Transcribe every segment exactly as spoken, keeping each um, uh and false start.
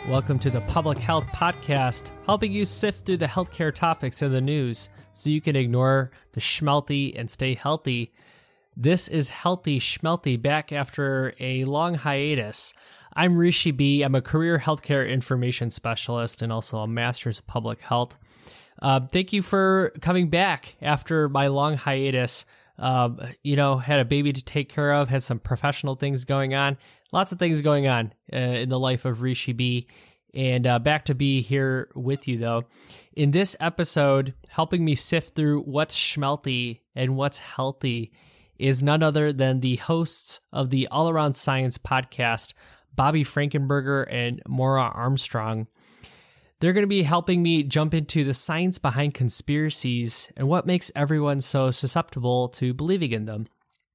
Welcome to the Public Health Podcast, helping you sift through the healthcare topics in the news so you can ignore the schmelty and stay healthy. This is Healthy Schmelty, back after a long hiatus. I'm Rishi B. I'm a career healthcare information specialist and also a master's of public health. Uh, thank you for coming back after my long hiatus. Um, you know, had a baby to take care of, had some professional things going on, lots of things going on uh, in the life of Rishi B. And uh, back to be here with you, though. In this episode, helping me sift through what's schmelty and what's healthy is none other than the hosts of the All Around Science podcast, Bobby Frankenberger and Maura Armstrong. They're going to be helping me jump into the science behind conspiracies and what makes everyone so susceptible to believing in them.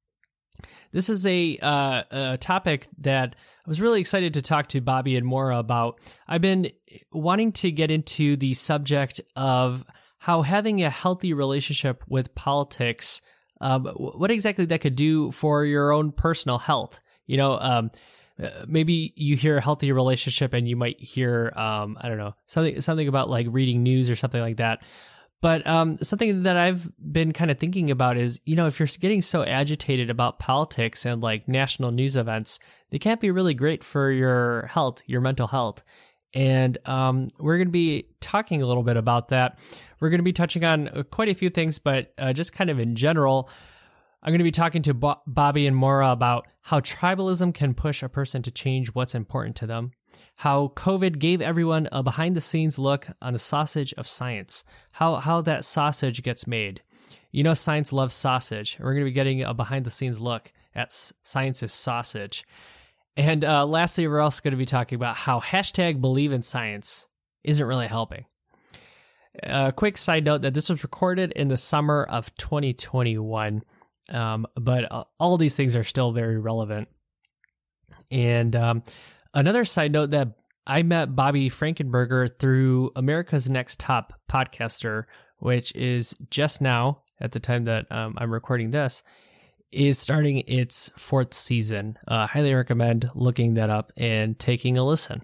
This is a, uh, a topic that I was really excited to talk to Bobby and Maura about. I've been wanting to get into the subject of how having a healthy relationship with politics, um, what exactly that could do for your own personal health. You know, um, maybe you hear a healthy relationship and you might hear, um, I don't know, something something about like reading news or something like that. But um, something that I've been kind of thinking about is, you know, if you're getting so agitated about politics and like national news events, they can't be really great for your health, your mental health. And um, we're going to be talking a little bit about that. We're going to be touching on quite a few things, but uh, just kind of in general, I'm going to be talking to Bo- Bobby and Maura about how tribalism can push a person to change what's important to them, how COVID gave everyone a behind-the-science look on the sausage of science, how how that sausage gets made. You know, science loves sausage. We're going to be getting a behind-the-scenes look at s- science's sausage. And uh, lastly, we're also going to be talking about how hashtag believe in science isn't really helping. A quick side note that this was recorded in the summer of twenty twenty-one. Um, but uh, all these things are still very relevant. And um, another side note that I met Bobby Frankenberger through America's Next Top Podcaster, which is just now, at the time that um, I'm recording this, is starting its fourth season. I uh, highly recommend looking that up and taking a listen.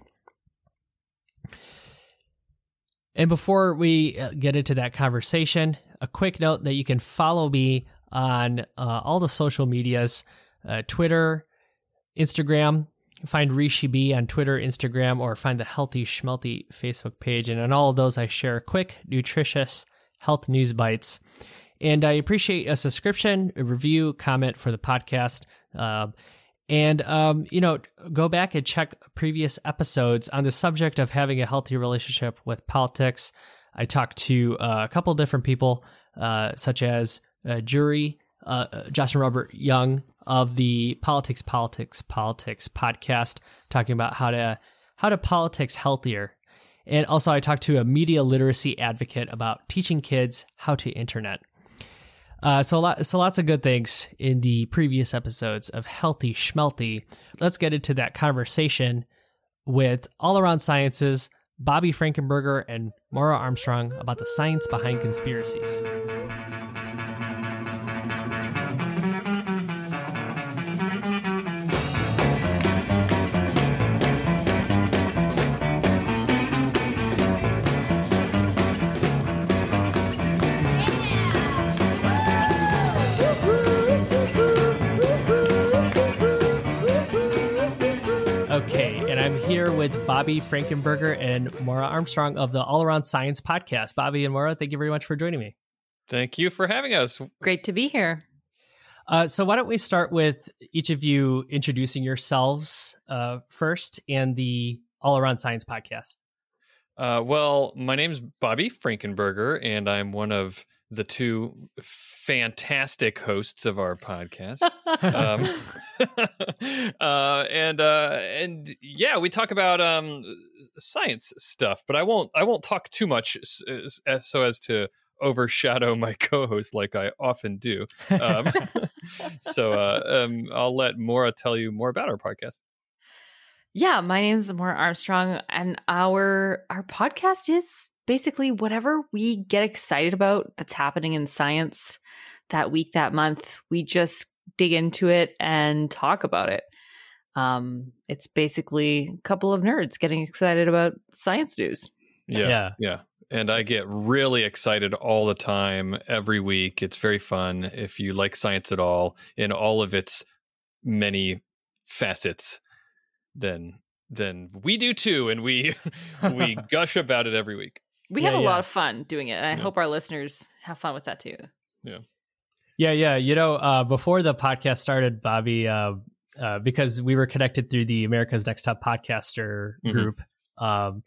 And before we get into that conversation, a quick note that you can follow me on uh, all the social medias, uh, Twitter, Instagram. Find Rishi B on Twitter, Instagram, or find the Healthy Schmelty Facebook page. And on all of those, I share quick, nutritious health news bites. And I appreciate a subscription, a review, comment for the podcast. Uh, and, um, you know, go back and check previous episodes on the subject of having a healthy relationship with politics. I talked to uh, a couple different people, uh, such as Uh, jury, uh, Justin Robert Young of the Politics, Politics, Politics podcast, talking about how to how to politics healthier. And also I talked to a media literacy advocate about teaching kids how to internet. Uh, so, a lot, so lots of good things in the previous episodes of Healthy Schmelty. Let's get into that conversation with All Around Science's Bobby Frankenberger and Maura Armstrong about the science behind conspiracies. Okay, and I'm here with Bobby Frankenberger and Maura Armstrong of the All Around Science podcast. Bobby and Maura, thank you very much for joining me. Thank you for having us. Great to be here. Uh, so why don't we start with each of you introducing yourselves uh, first and the All Around Science podcast. Uh, well, my name's Bobby Frankenberger, and I'm one of the two fantastic hosts of our podcast. um, uh, and uh, and yeah, we talk about um, science stuff, but I won't I won't talk too much so as, so as to overshadow my co-host like I often do. Um, so uh, um, I'll let Maura tell you more about our podcast. Yeah, my name is Maura Armstrong, and our our podcast is basically whatever we get excited about that's happening in science that week, that month. We just dig into it and talk about it. Um, it's basically a couple of nerds getting excited about science news. Yeah, Yeah. yeah. And I get really excited all the time, every week. It's very fun if you like science at all in all of its many facets. Then, then we do too, and we we gush about it every week. We Yeah, have a yeah. lot of fun doing it, and I Yeah. hope our listeners have fun with that too. Yeah. Yeah, yeah. You know, uh, before the podcast started, Bobby, uh, uh, because we were connected through the America's Next Top Podcaster Mhm. group, um,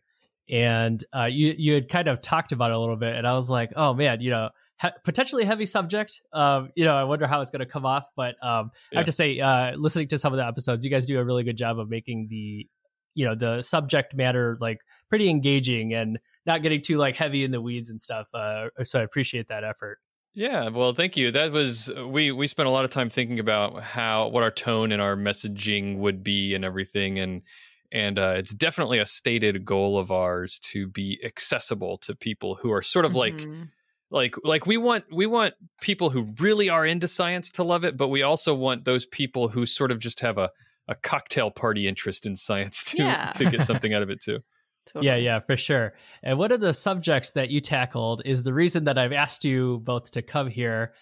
and uh, you you had kind of talked about it a little bit, and I was like, oh man, you know, he- potentially heavy subject. Um, you know, I wonder how it's going to come off, but um, I Yeah. have to say, uh, listening to some of the episodes, you guys do a really good job of making the, you know, the subject matter like pretty engaging and not getting too like heavy in the weeds and stuff. Uh, so I appreciate that effort. Yeah, well, thank you. That was we we spent a lot of time thinking about how what our tone and our messaging would be and everything, and and uh, it's definitely a stated goal of ours to be accessible to people who are sort of like Mhm. like like we want we want people who really are into science to love it, but we also want those people who sort of just have a a cocktail party interest in science to Yeah. to get something out of it too. Totally. Yeah, yeah, for sure. And one of the subjects that you tackled is the reason that I've asked you both to come here.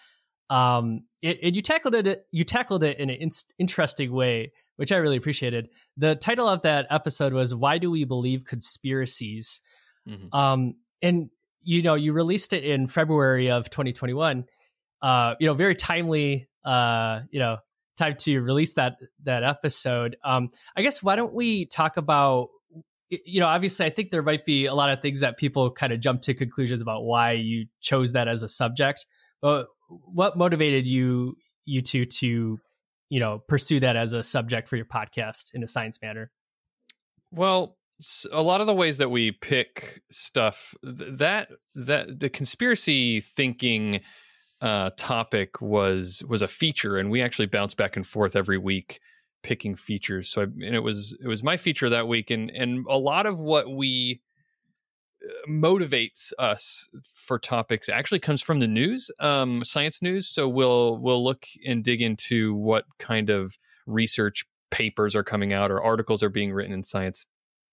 Um, it, and you tackled it. You tackled it in an in- interesting way, which I really appreciated. The title of that episode was "Why Do We Believe Conspiracies?" Mhm. Um, and you know, you released it in February of twenty twenty-one. Uh, you know, very timely. Uh, you know, time to release that that episode. Um, I guess why don't we talk about, you know, obviously I think there might be a lot of things that people kind of jump to conclusions about why you chose that as a subject. But what motivated you, you two to, you know, pursue that as a subject for your podcast in a science manner? Well, s- a lot of the ways that we pick stuff, th- that that the conspiracy thinking uh, topic was was a feature, and we actually bounce back and forth every week picking features. So, I, and it was it was my feature that week, and and a lot of what we uh, motivates us for topics actually comes from the news, um, science news. So we'll we'll look and dig into what kind of research papers are coming out or articles are being written in science,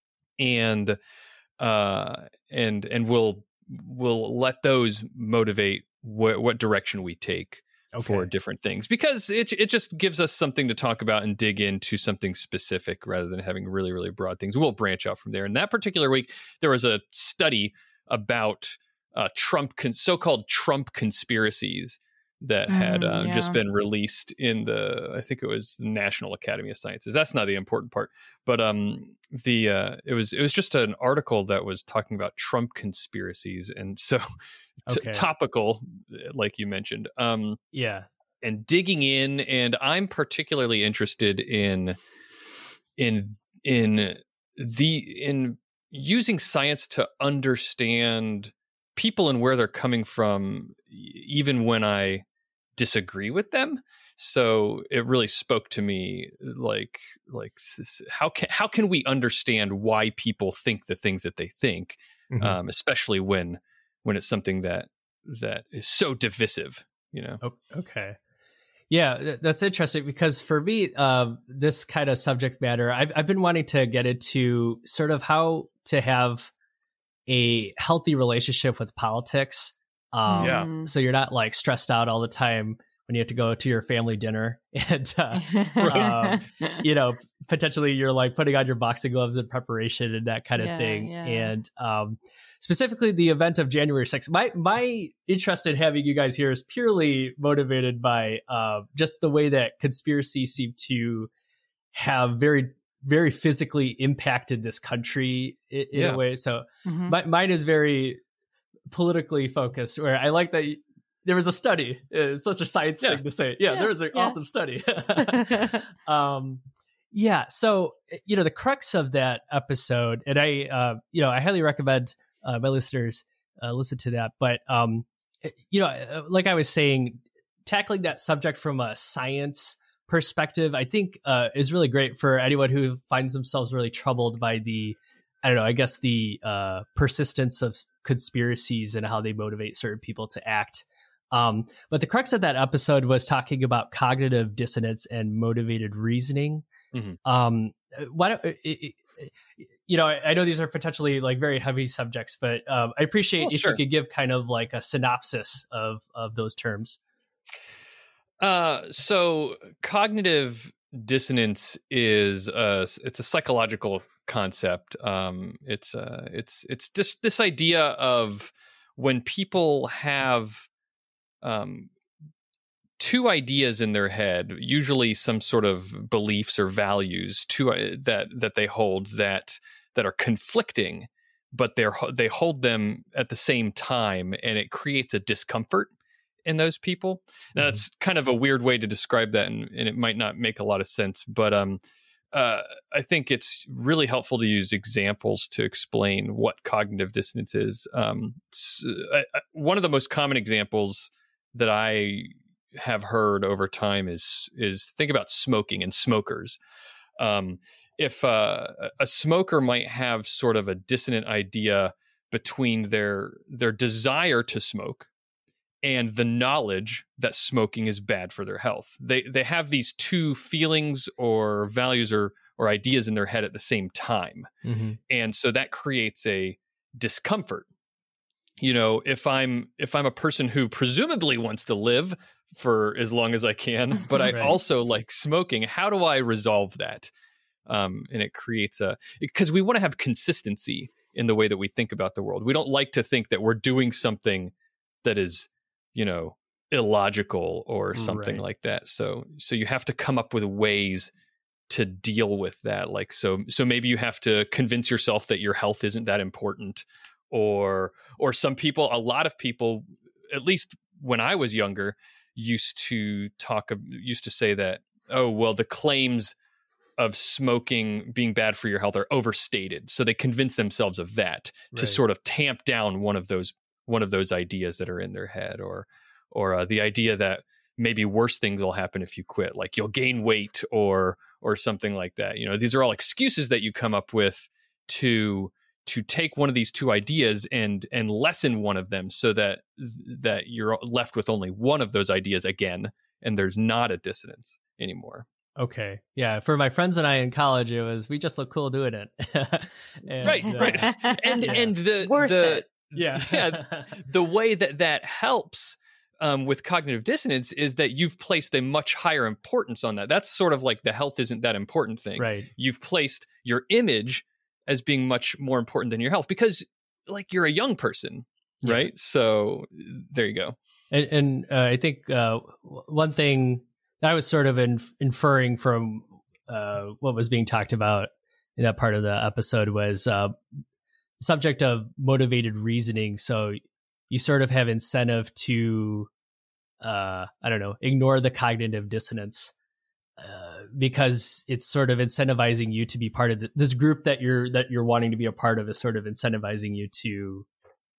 and uh, and and we'll we'll let those motivate wh- what direction we take for different things, because it it just gives us something to talk about and dig into something specific rather than having really, really broad things. We'll branch out from there. And that particular week, there was a study about uh, Trump, con- so-called Trump conspiracies that had Mm, uh, yeah. just been released in the, I think it was the National Academy of Sciences. That's not the important part, but um, the uh, it was it was just an article that was talking about Trump conspiracies, and so t- Okay. topical, like you mentioned. Um, Yeah. and digging in, and I'm particularly interested in in in the in using science to understand people and where they're coming from, e- even when I disagree with them. So it really spoke to me, like like s- how can how can we understand why people think the things that they think, Mhm. um, especially when when it's something that that is so divisive, you know. O- Okay. Yeah, th- that's interesting because for me, uh, this kind of subject matter, I've I've been wanting to get into sort of how to have a healthy relationship with politics. Um, Yeah. Mm. So you're not like stressed out all the time when you have to go to your family dinner, and uh, um, you know, potentially you're like putting on your boxing gloves in preparation and that kind of Yeah, thing. yeah. And um, specifically the event of January sixth. My my interest in having you guys here is purely motivated by uh, just the way that conspiracy seem to have very very physically impacted this country in, in Yeah. a way. So Mhm. my, mine is very politically focused, where I like that y- there was a study. It's such a science Yeah. thing to say. Yeah, Yeah, there was an yeah. awesome study. um, yeah. So, you know, the crux of that episode, and I, uh, you know, I highly recommend uh, my listeners uh, listen to that. But, um, you know, like I was saying, tackling that subject from a science perspective, I think uh, is really great for anyone who finds themselves really troubled by the, I don't know, I guess the uh, persistence of conspiracies and how they motivate certain people to act. Um, but the crux of that episode was talking about cognitive dissonance and motivated reasoning. Mm-hmm. Um, why don't, it, it, you know, I, I know these are potentially like very heavy subjects, but um, I appreciate well, if sure. you could give kind of like a synopsis of, of those terms. Uh, so cognitive dissonance is a, it's a psychological concept. Um, it's uh, it's it's just this idea of when people have um, two ideas in their head, usually some sort of beliefs or values, two uh, that that they hold that that are conflicting, but they're they hold them at the same time, and it creates a discomfort in those people. Now, mm-hmm. that's kind of a weird way to describe that, and, and it might not make a lot of sense, but um, uh, I think it's really helpful to use examples to explain what cognitive dissonance is. Um, I, I, one of the most common examples that I have heard over time is is think about smoking and smokers. Um, if uh, a smoker might have sort of a dissonant idea between their their desire to smoke and the knowledge that smoking is bad for their health. They they have these two feelings or values or or ideas in their head at the same time. Mm-hmm. And so that creates a discomfort. You know, if I'm if I'm a person who presumably wants to live for as long as I can, but I right. also like smoking, how do I resolve that? Um, and it creates a, because we want to have consistency in the way that we think about the world. We don't like to think that we're doing something that is, you know, illogical or something right. like that. So, so you have to come up with ways to deal with that. Like, so, so maybe you have to convince yourself that your health isn't that important, or, or some people, a lot of people, at least when I was younger, used to talk, used to say that, oh, well, the claims of smoking being bad for your health are overstated. So they convince themselves of that right. to sort of tamp down one of those one of those ideas that are in their head, or or uh, the idea that maybe worse things will happen if you quit, like you'll gain weight or or something like that. You know, these are all excuses that you come up with to to take one of these two ideas and and lessen one of them, so that that you're left with only one of those ideas again, and there's not a dissonance anymore. Okay. Yeah. For my friends and I in college, it was, we just look cool doing it. and, right. Uh, right. And, yeah. and the, Worth the, it. yeah. yeah, the way that that helps um, with cognitive dissonance is that you've placed a much higher importance on that. That's sort of like the health isn't that important thing. Right. You've placed your image as being much more important than your health, because like you're a young person. Yeah. Right. So there you go. And, and uh, I think uh, one thing that I was sort of inf- inferring from uh, what was being talked about in that part of the episode was uh, subject of motivated reasoning. So you sort of have incentive to, uh, I don't know, ignore the cognitive dissonance uh, because it's sort of incentivizing you to be part of the, this group that you're that you're wanting to be a part of is sort of incentivizing you to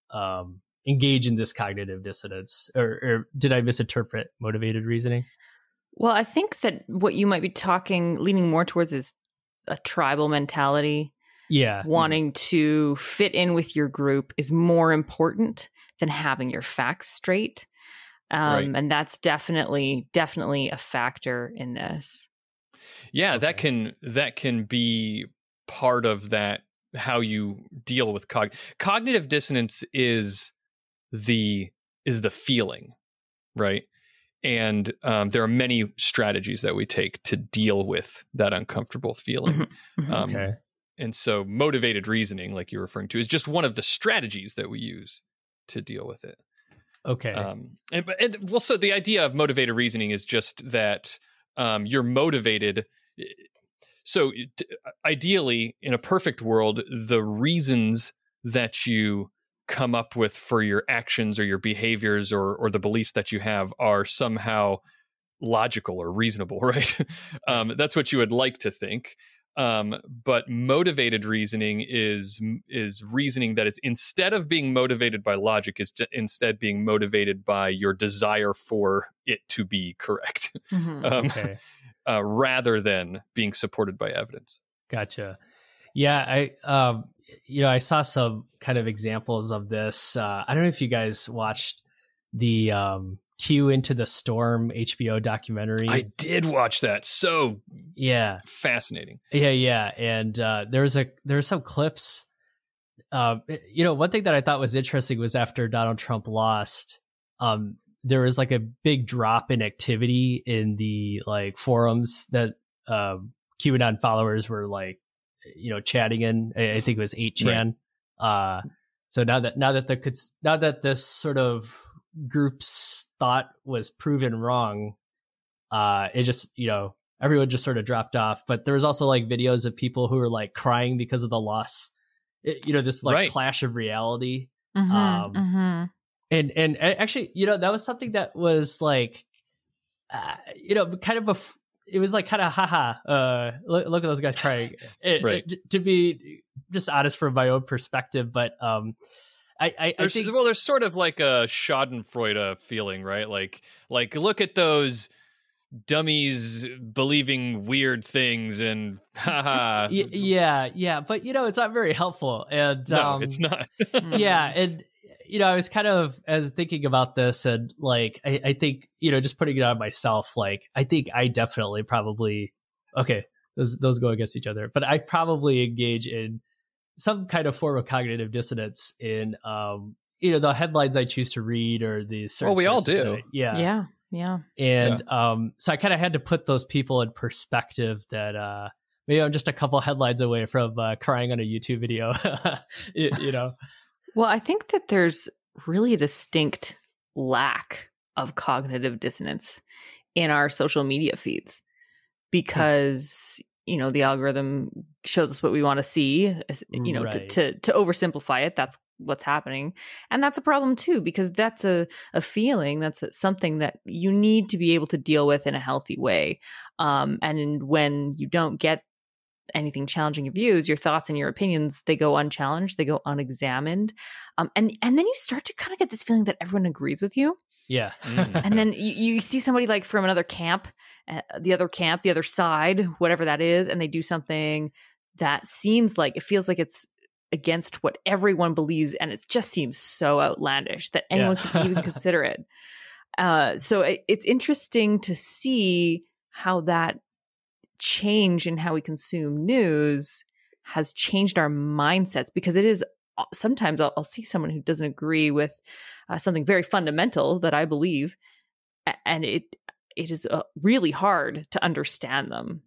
um, engage in this cognitive dissonance. Or, or did I misinterpret motivated reasoning? Well, I think that what you might be talking, leaning more towards is a tribal mentality. Yeah. Wanting to fit in with your group is more important than having your facts straight. Um, right. And that's definitely, definitely a factor in this. Yeah, okay. that can, that can be part of that, how you deal with cog- cognitive dissonance is the, is the feeling, right? And um, there are many strategies that we take to deal with that uncomfortable feeling. Mm-hmm. Um, okay. And so motivated reasoning, like you're referring to, is just one of the strategies that we use to deal with it. Okay. Um, and, and well, so the idea of motivated reasoning is just that um, you're motivated. So t- ideally, in a perfect world, the reasons that you come up with for your actions or your behaviors or or the beliefs that you have are somehow logical or reasonable, right? um, that's what you would like to think. Um, but motivated reasoning is is reasoning that is, instead of being motivated by logic, is instead being motivated by your desire for it to be correct, Mm-hmm. um, okay. uh, rather than being supported by evidence. Gotcha. Yeah, I um, you know, I saw some kind of examples of this. Uh, I don't know if you guys watched the um, Q Into the Storm H B O documentary. I did watch that. So yeah, fascinating. Yeah, yeah, and uh, there's a there's some clips. Um, you know, one thing that I thought was interesting was after Donald Trump lost, um, there was like a big drop in activity in the like forums that um, QAnon followers were like, you know, chatting in. I think it was eight chan. Right. Uh, so now that now that the now that this sort of group's thought was proven wrong, uh, it just, you know, everyone just sort of dropped off. But there was also like videos of people who were like crying because of the loss. It, you know, this like right. clash of reality. Mm-hmm, um, mm-hmm. And and actually, you know, that was something that was like, uh, you know, kind of a. It was like kind of haha. Uh, look, look at those guys crying. It, right. it, to be just honest from my own perspective, but um, I I, I think well, there's sort of like a Schadenfreude feeling, right? Like like look at those dummies believing weird things and haha. yeah, yeah, but you know, it's not very helpful, and no, um, it's not. yeah, and. You know, I was kind of as thinking about this, and like, I, I think, you know, just putting it on myself, like, I think I definitely probably, okay, those those go against each other, but I probably engage in some kind of form of cognitive dissonance in, um, you know, the headlines I choose to read or the certain well, we all do, I, yeah, yeah, yeah, and yeah. um, so I kind of had to put those people in perspective that uh, maybe I'm just a couple headlines away from uh, crying on a YouTube video, you, you know. Well, I think that there's really a distinct lack of cognitive dissonance in our social media feeds because, you know, the algorithm shows us what we want to see, you know, right. to, to, to oversimplify it. That's what's happening. And that's a problem too, because that's a, a feeling, that's a, something that you need to be able to deal with in a healthy way. Um, and when you don't get anything challenging your views, your thoughts and your opinions, they go unchallenged, they go unexamined. Um, and, and then you start to kind of get this feeling that everyone agrees with you. Yeah. Mm. And then you, you see somebody like from another camp, uh, the other camp, the other side, whatever that is, and they do something that seems like, it feels like it's against what everyone believes, and it just seems so outlandish that anyone yeah. could even consider it. Uh, so it, it's interesting to see how that change in how we consume news has changed our mindsets, because it is sometimes I'll, I'll see someone who doesn't agree with uh, something very fundamental that I believe, and it it is uh, really hard to understand them.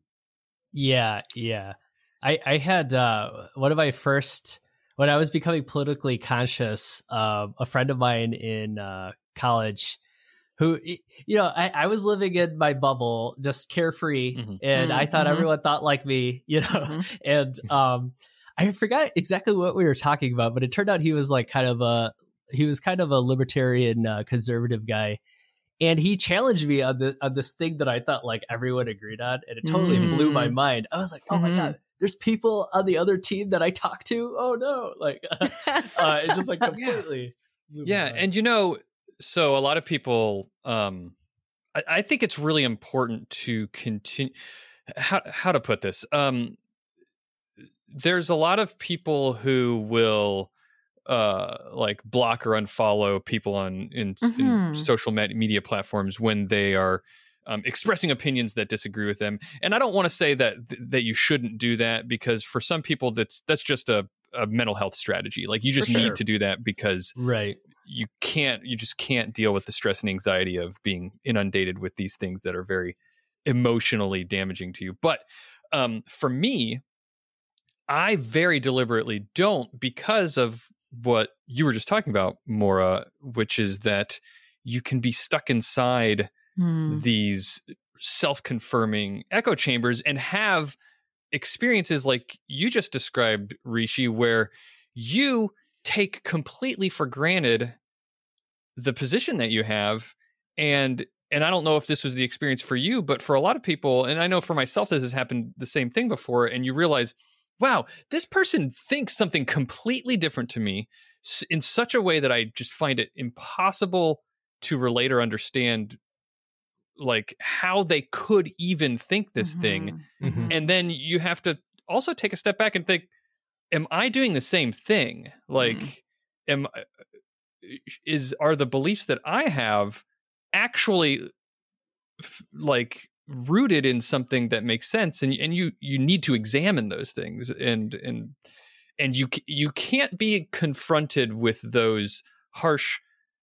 Yeah, yeah. I I had uh, one of my first, when I was becoming politically conscious, uh, a friend of mine in uh, college who, you know, I, I was living in my bubble, just carefree, mm-hmm. and mm-hmm. I thought everyone thought like me, you know, mm-hmm. and um, I forgot exactly what we were talking about, but it turned out he was like kind of a, he was kind of a libertarian uh, conservative guy, and he challenged me on this on this thing that I thought like everyone agreed on, and it totally mm-hmm. blew my mind. I was like, oh mm-hmm. my god, there's people on the other team that I talk to. Oh no, like uh, it just like completely. Yeah, yeah. And you know. So a lot of people, um, I, I think it's really important to continue. How how to put this? Um, there's a lot of people who will, uh, like block or unfollow people on in, mm-hmm. in social media platforms when they are um, expressing opinions that disagree with them. And I don't want to say that th- that you shouldn't do that, because for some people that's that's just a, a mental health strategy. Like you just for need sure. to do that because right. you can't, you just can't deal with the stress and anxiety of being inundated with these things that are very emotionally damaging to you. But um, for me, I very deliberately don't, because of what you were just talking about, Maura, which is that you can be stuck inside mm. these self-confirming echo chambers and have experiences like you just described, Rishi, where you take completely for granted the position that you have. And and I don't know if this was the experience for you, but for a lot of people, and I know for myself, this has happened the same thing before, and you realize, wow, this person thinks something completely different to me in such a way that I just find it impossible to relate or understand, like how they could even think this mm-hmm. thing. Mm-hmm. And then you have to also take a step back and think, am I doing the same thing? Like, mm-hmm. am is are the beliefs that I have, actually f- like rooted in something that makes sense, and and you you need to examine those things, and and and you you can't be confronted with those harsh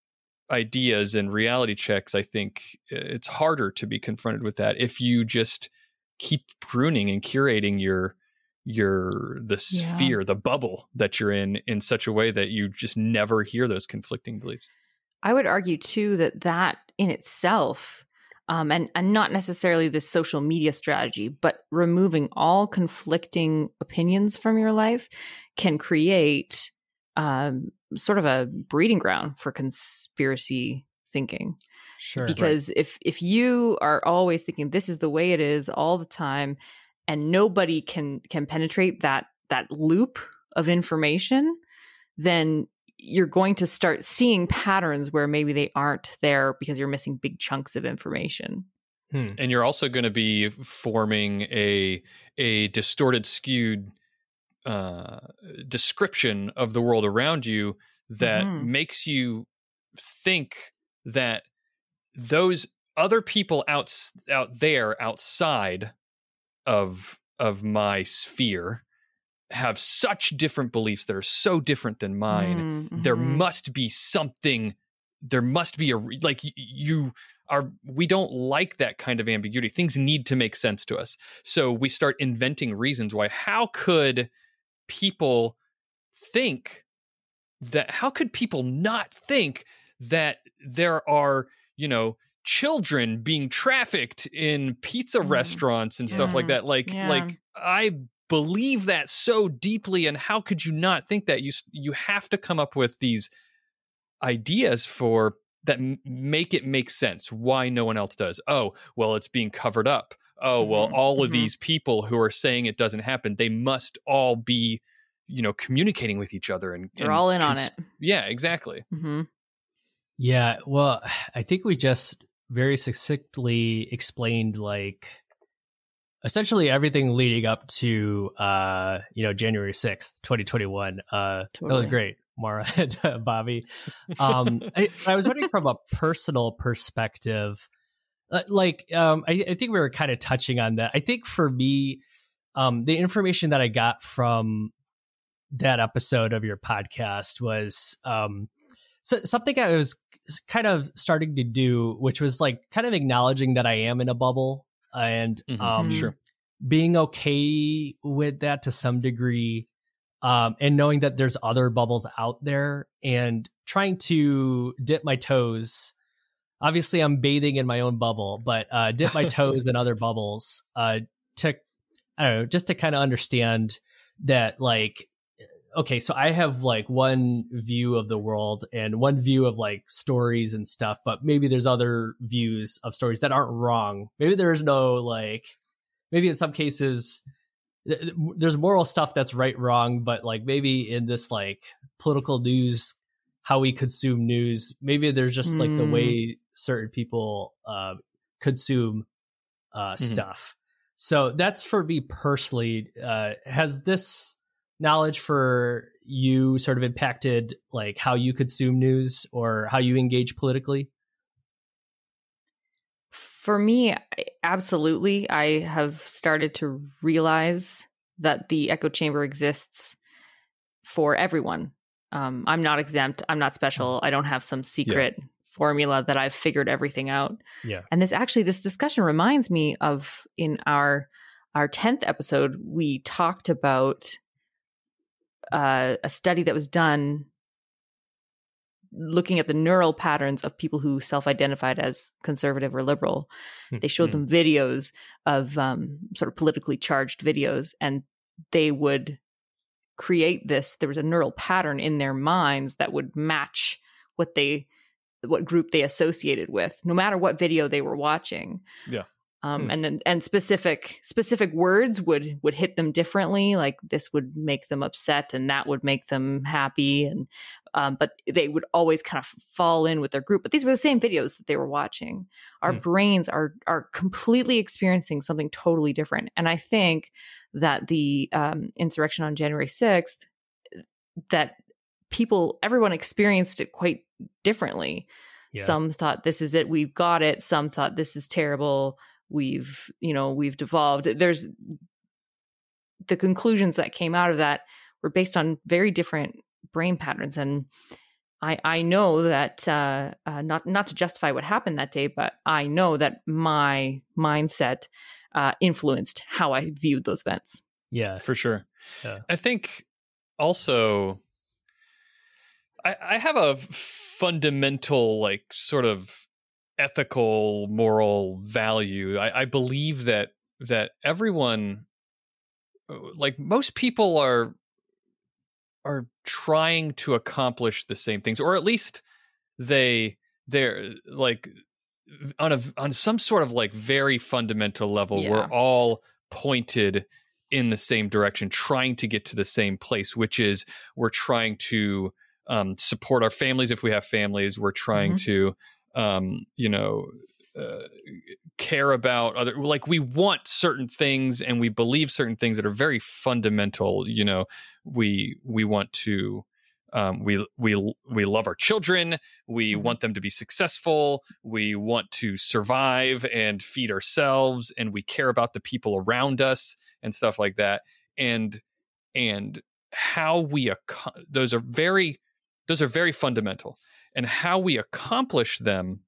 ideas and reality checks. I think it's harder to be confronted with that if you just keep pruning and curating your your the Yeah. sphere, the bubble that you're in, in such a way that you just never hear those conflicting beliefs. I would argue too that that in itself, um, and and not necessarily this social media strategy, but removing all conflicting opinions from your life can create um, sort of a breeding ground for conspiracy thinking. Sure. Because if if you are always thinking this is the way it is all the time, and nobody can can penetrate that that loop of information, then you're going to start seeing patterns where maybe they aren't there because you're missing big chunks of information. Hmm. And you're also going to be forming a a distorted, skewed uh, description of the world around you that Mhm. makes you think that those other people out out there outside of of my sphere have such different beliefs that are so different than mine. Mhm. There must be something. There must be a re- like y- you are. We don't like that kind of ambiguity. Things need to make sense to us, so we start inventing reasons why. How could people think that? How could people not think that there are, you know, children being trafficked in pizza Mm. restaurants and stuff Mm. like that? Like, Yeah. like I believe that so deeply, and how could you not think that? You you have to come up with these ideas for that m- make it make sense. Why no one else does? Oh, well, it's being covered up. Oh, well, Mhm. all of Mhm. these people who are saying it doesn't happen, they must all be, you know, communicating with each other, and They're and all in on cons- it. Yeah, exactly. Mm-hmm. Yeah, well, I think we just very succinctly explained like essentially everything leading up to uh, you know, January sixth, twenty twenty-one. Uh that was Totally. great, Mara and uh, Bobby. Um I, I was wondering from a personal perspective, uh, like um I, I think we were kind of touching on that. I think for me, um the information that I got from that episode of your podcast was um so something I was kind of starting to do, which was like kind of acknowledging that I am in a bubble and Mhm, um, sure. being okay with that to some degree, um, and knowing that there's other bubbles out there and trying to dip my toes. Obviously, I'm bathing in my own bubble, but uh, dip my toes in other bubbles uh, to, I don't know, just to kind of understand that, like, okay, so I have like one view of the world and one view of like stories and stuff, but maybe there's other views of stories that aren't wrong. Maybe there's no like, maybe in some cases th- there's moral stuff that's right, wrong, but like maybe in this like political news, how we consume news, maybe there's just like the Mm. way certain people uh, consume uh, Mhm. stuff. So that's for me personally. Uh, has this knowledge for you sort of impacted like how you consume news or how you engage politically? For me, I- absolutely. I have started to realize that the echo chamber exists for everyone. Um, I'm not exempt. I'm not special. I don't have some secret formula that I've figured everything out. Yeah. And this actually, this discussion reminds me of in our our tenth episode, we talked about uh, a study that was done looking at the neural patterns of people who self-identified as conservative or liberal. Hmm. They showed them videos of um, sort of politically charged videos, and they would create this. There was a neural pattern in their minds that would match what they, what group they associated with, no matter what video they were watching. Yeah. Um, Hmm. and then and specific specific words would would hit them differently. Like this would make them upset, and that would make them happy. And um, but they would always kind of fall in with their group. But these were the same videos that they were watching. Our Hmm. brains are are completely experiencing something totally different. And I think that the um, insurrection on January sixth, that people, everyone experienced it quite differently. Yeah. Some thought this is it, we've got it. Some thought this is terrible. We've, you know, we've devolved. There's the conclusions that came out of that were based on very different brain patterns. And I, I know that uh, uh, not not to justify what happened that day, but I know that my mindset uh, influenced how I viewed those events. Yeah, for sure. Yeah. I think also I, I have a fundamental, like, sort of ethical, moral value. I, I believe that that everyone, like most people, are are trying to accomplish the same things, or at least they they're like on a on some sort of like very fundamental level. Yeah. We're all pointed in the same direction, trying to get to the same place, which is we're trying to um, support our families if we have families. We're trying Mhm. to, um, you know, uh, care about other, like we want certain things and we believe certain things that are very fundamental. You know, we we want to. Um, we we we love our children. We Mhm. want them to be successful. We want to survive and feed ourselves, and we care about the people around us and stuff like that. And and how we ac- those are very those are very fundamental. And how we accomplish them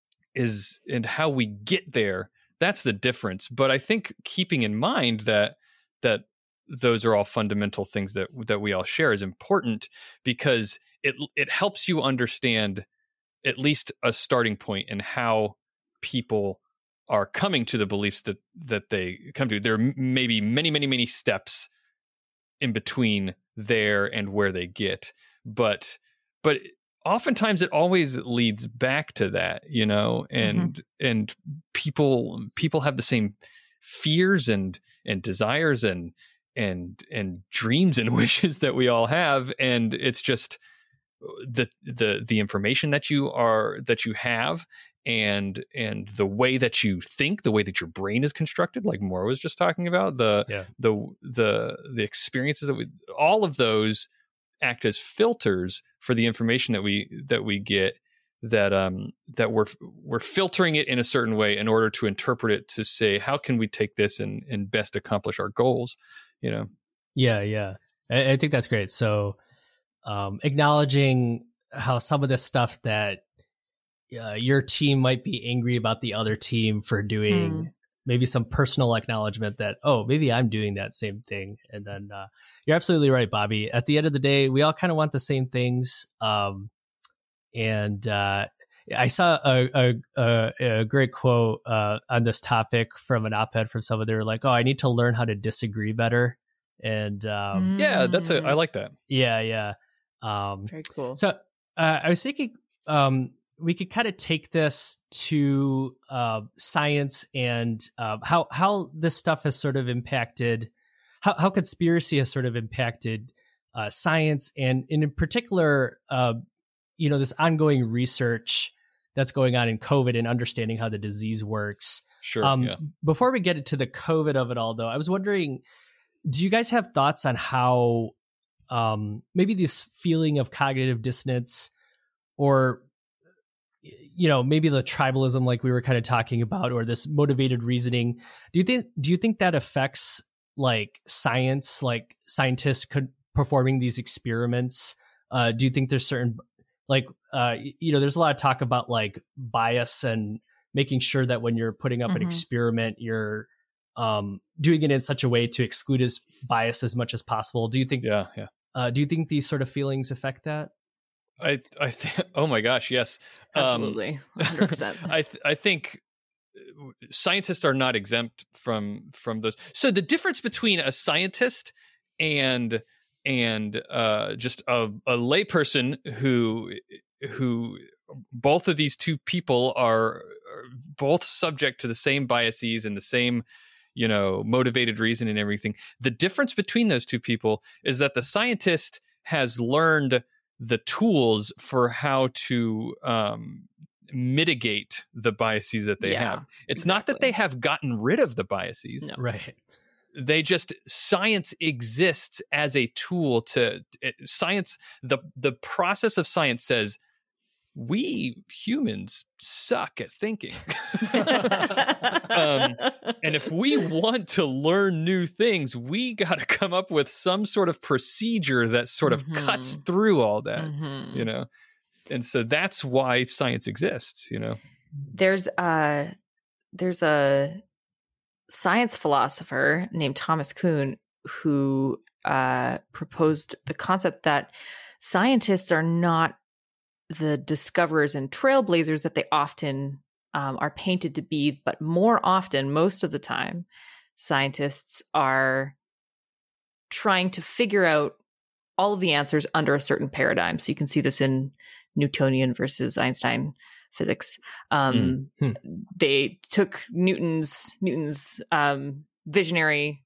is, and how we get there. That's the difference. But I think keeping in mind that that. those are all fundamental things that that we all share is important, because it it helps you understand at least a starting point in how people are coming to the beliefs that that they come to. There are maybe many, many, many steps in between there and where they get, but but oftentimes it always leads back to that, you know, and mm-hmm. and people people have the same fears and and desires and and and dreams and wishes that we all have, and it's just the the the information that you are that you have and and the way that you think, the way that your brain is constructed, like Maura was just talking about, the yeah. the the the experiences that we, all of those act as filters for the information that we that we get, that um that we're we're filtering it in a certain way in order to interpret it, to say how can we take this and and best accomplish our goals, you know. Yeah, yeah. I, I think that's great. So um acknowledging how some of the stuff that uh, your team might be angry about the other team for doing, mm. maybe some personal acknowledgement that, oh, maybe I'm doing that same thing. And then uh, you're absolutely right, Bobby. At the end of the day, we all kind of want the same things. Um, and uh, I saw a, a, a, a great quote uh, on this topic from an op-ed from someone. They were like, oh, I need to learn how to disagree better. And um, mm. yeah, that's a, I like that. Yeah, yeah. Um, Very cool. So uh, I was thinking um, we could kind of take this to uh, science and uh, how how this stuff has sort of impacted, how, how conspiracy has sort of impacted uh, science, and, and in particular, uh, you know, this ongoing research that's going on in COVID and understanding how the disease works. Sure. Um, yeah. Before we get into the COVID of it all, though, I was wondering, do you guys have thoughts on how um, maybe this feeling of cognitive dissonance, or you know, maybe the tribalism like we were kind of talking about, or this motivated reasoning, do you think do you think that affects like science, like scientists could performing these experiments? Uh, do you think there's certain like uh, you know, there's a lot of talk about like bias and making sure that when you're putting up mm-hmm. an experiment, you're um, doing it in such a way to exclude as bias as much as possible. Do you think? Yeah, yeah. Uh, do you think these sort of feelings affect that? I I think. Oh my gosh, yes, absolutely, one hundred percent. I th- I think scientists are not exempt from from those. So the difference between a scientist and and uh, just a, a layperson who who both of these two people are, are both subject to the same biases and the same, you know, motivated reason and everything. The difference between those two people is that the scientist has learned the tools for how to um, mitigate the biases that they yeah, have. It's exactly. not that they have gotten rid of the biases. No. Right. They just, science exists as a tool to it, science. The, the process of science says, we humans suck at thinking. um, and if we want to learn new things, we got to come up with some sort of procedure that sort of mm-hmm. cuts through all that, mm-hmm. you know? And so that's why science exists, you know? There's a, there's a science philosopher named Thomas Kuhn who uh, proposed the concept that scientists are not the discoverers and trailblazers that they often um, are painted to be, but more often, most of the time, scientists are trying to figure out all of the answers under a certain paradigm. So you can see this in Newtonian versus Einstein physics. Um, mm. hmm. They took Newton's Newton's um, visionary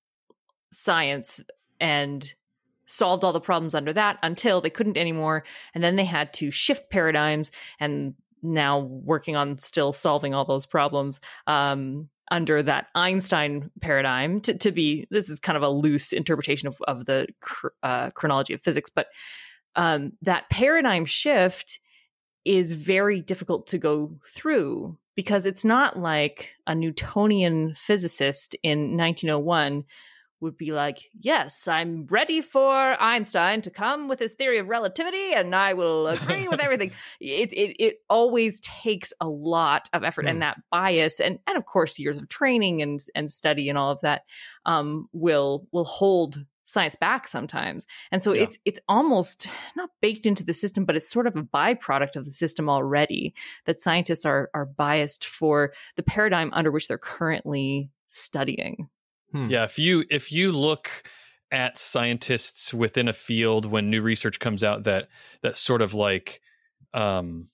science and solved all the problems under that until they couldn't anymore. And then they had to shift paradigms and now working on still solving all those problems um, under that Einstein paradigm to, to be, this is kind of a loose interpretation of, of the cr- uh, chronology of physics, but um, that paradigm shift is very difficult to go through because it's not like a Newtonian physicist in nineteen oh one would be like, yes, I'm ready for Einstein to come with his theory of relativity and I will agree with everything. It, it it always takes a lot of effort mm. and that bias and, and of course years of training and, and study and all of that um, will will hold science back sometimes. And so yeah. it's it's almost not baked into the system, but it's sort of a byproduct of the system already that scientists are are biased for the paradigm under which they're currently studying. Hmm. Yeah, if you if you look at scientists within a field when new research comes out that that sort of like um,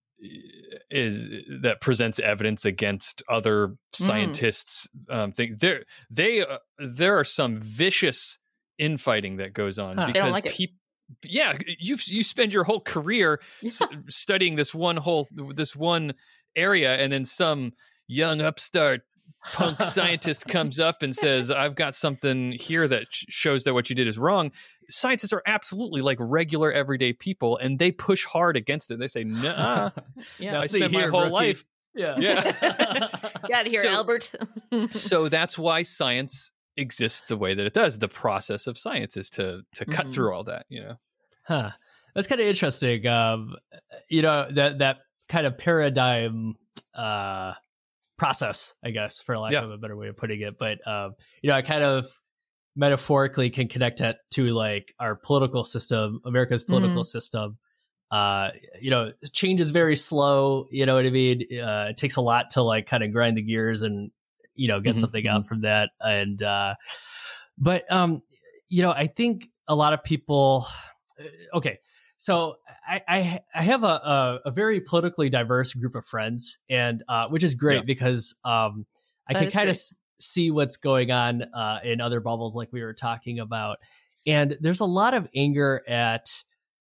is that presents evidence against other scientists, mm. um, think there they uh, there are some vicious infighting that goes on huh. because like people. Yeah, you you spend your whole career yeah. s- studying this one whole this one area, and then some young upstart punk scientist comes up and says, I've got something here that sh- shows that what you did is wrong. Scientists are absolutely like regular everyday people, and they push hard against it. They say, nah, yeah, I spent my whole rookie. life. Yeah. yeah. Get out of here, so, Albert. So that's why science exists the way that it does. The process of science is to to cut mm-hmm. through all that, you know. Huh. That's kind of interesting. Um, you know, that that kind of paradigm uh process, I guess, for lack yeah. of a better way of putting it. But, um, you know, I kind of metaphorically can connect that to like our political system, America's political mm-hmm. system. Uh, you know, change is very slow. You know what I mean? Uh, it takes a lot to like kind of grind the gears and, you know, get mm-hmm. something out from that. And, uh, but, um, you know, I think a lot of people, okay. So I, I I have a, a a very politically diverse group of friends, and uh, which is great yeah. because um, I that can kind of see what's going on uh, in other bubbles, like we were talking about. And there's a lot of anger at,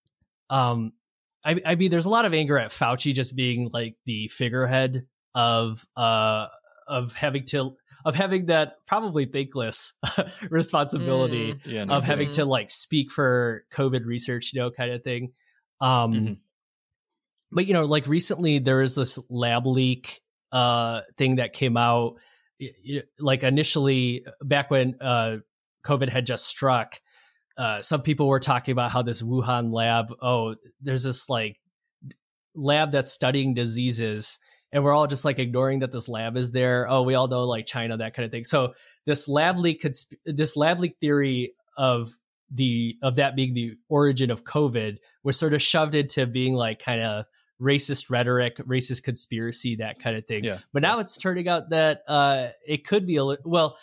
um, I, I mean, there's a lot of anger at Fauci just being like the figurehead of uh of having to of having that probably thankless responsibility mm, yeah, no of having to like speak for COVID research, you know, kind of thing. Um, mm-hmm. But, you know, like recently there was this lab leak uh, thing that came out, like initially back when uh, COVID had just struck. Uh, some people were talking about how this Wuhan lab, oh, there's this like lab that's studying diseases. And we're all just like ignoring that this lab is there. Oh, we all know like China, that kind of thing. So this lab leak could, sp- this lab leak theory of the, of that being the origin of COVID was sort of shoved into being like kind of racist rhetoric, racist conspiracy, that kind of thing. Yeah. But now it's turning out that uh, it could be a li- well,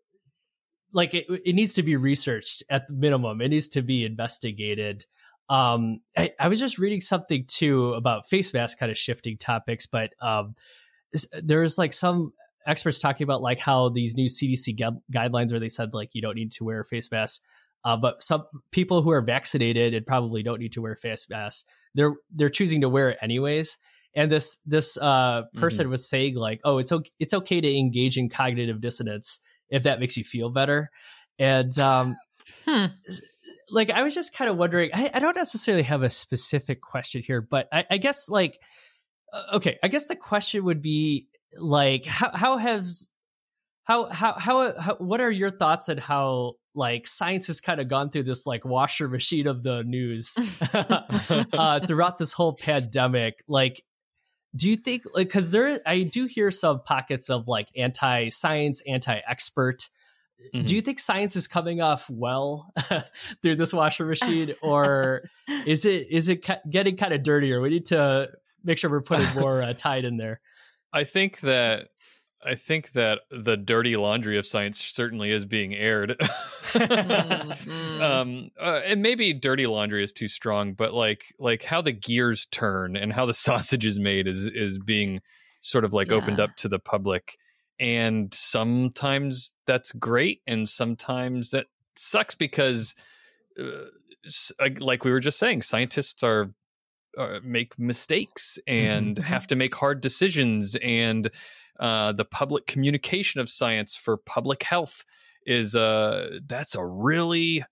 like it, it needs to be researched at the minimum. It needs to be investigated. Um, I, I was just reading something too about face mask kind of shifting topics, but um, there's like some experts talking about like how these new C D C gu- guidelines where they said like you don't need to wear a face mask, uh, but some people who are vaccinated and probably don't need to wear face masks, they're they're choosing to wear it anyways. And this this uh, person mm-hmm. was saying like, oh, it's okay, it's okay to engage in cognitive dissonance if that makes you feel better, and um, hmm. like, I was just kind of wondering, I, I don't necessarily have a specific question here, but I, I guess like, uh, okay, I guess the question would be like, how, how has, how, how, how, how, what are your thoughts on how like science has kind of gone through this like washer machine of the news uh, throughout this whole pandemic? Like, do you think like, cause there, I do hear some pockets of like anti-science, anti-expert. Mm-hmm. Do you think science is coming off well through this washer machine, or is it is it getting kind of dirtier? We need to make sure we're putting more uh, Tide in there. I think that I think that the dirty laundry of science certainly is being aired. mm-hmm. um, uh, and maybe dirty laundry is too strong, but like like how the gears turn and how the sausage is made is is being sort of like yeah. opened up to the public. And sometimes that's great, and sometimes that sucks because, uh, like we were just saying, scientists are uh, make mistakes and mm-hmm. have to make hard decisions, and uh, the public communication of science for public health is uh, that's a really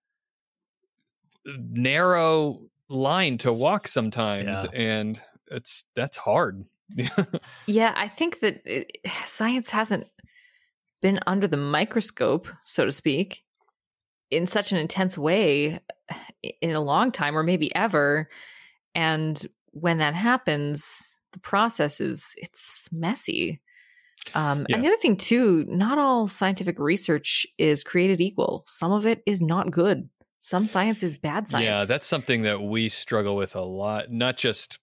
narrow line to walk sometimes, yeah. and it's that's hard. Yeah, I think that it, science hasn't been under the microscope, so to speak, in such an intense way in a long time, or maybe ever. And when that happens, the process is it's messy. Um, yeah. And the other thing too, not all scientific research is created equal. Some of it is not good. Some science is bad science. Yeah, that's something that we struggle with a lot, not just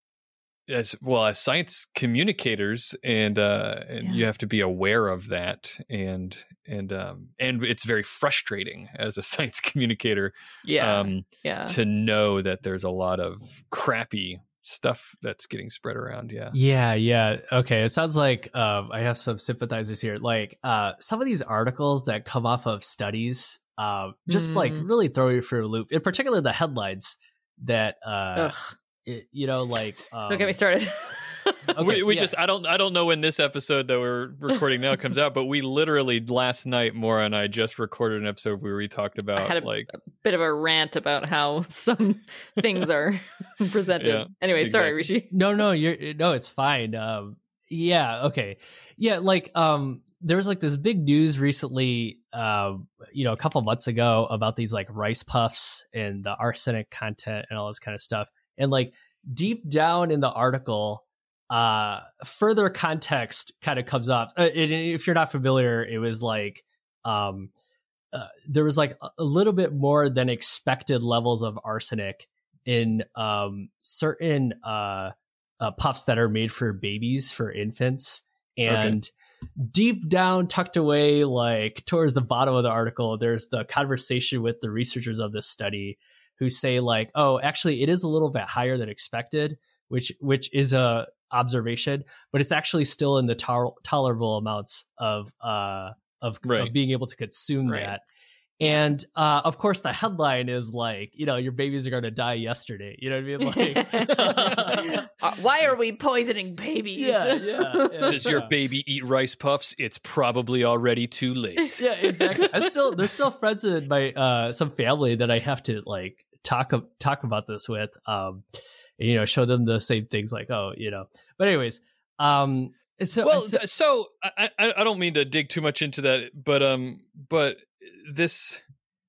as well as science communicators, and uh, and yeah. you have to be aware of that, and and um, and it's very frustrating as a science communicator, yeah, um, yeah, to know that there's a lot of crappy stuff that's getting spread around. Yeah, yeah, yeah. Okay, it sounds like um, I have some sympathizers here. Like uh, some of these articles that come off of studies, uh, just mm. like really throw you for a loop. In particular, the headlines that. Uh, It, you know, like um, don't get me started. okay, we we yeah. just I don't I don't know when this episode that we're recording now comes out, but we literally last night, Maura and I just recorded an episode where we talked about I had a, like a bit of a rant about how some things are presented. Yeah, anyway, exactly. Sorry, Rishi. No, no, you're no, it's fine. Um, yeah, okay, yeah, like um, there was like this big news recently, uh, you know, a couple months ago about these like rice puffs and the arsenic content and all this kind of stuff. And like deep down in the article, uh, further context kind of comes up. Uh, and if you're not familiar, it was like um, uh, there was like a little bit more than expected levels of arsenic in um, certain uh, uh, puffs that are made for babies, for infants. And okay. deep down, tucked away, like towards the bottom of the article, there's the conversation with the researchers of this study, who say like, oh, actually, it is a little bit higher than expected, which which is a observation, but it's actually still in the to- tolerable amounts of uh of, right. of being able to consume right. that. And uh, of course, the headline is like, you know, your babies are going to die yesterday. You know what I mean? Like, uh, why are we poisoning babies? Yeah, yeah. yeah Does your yeah. baby eat rice puffs? It's probably already too late. Yeah, exactly. I still there's still friends in my uh, some family that I have to like talk talk about this with. Um, and, you know, show them the same things like, oh, you know. But anyways, um, so well, so, so I I don't mean to dig too much into that, but um, but. This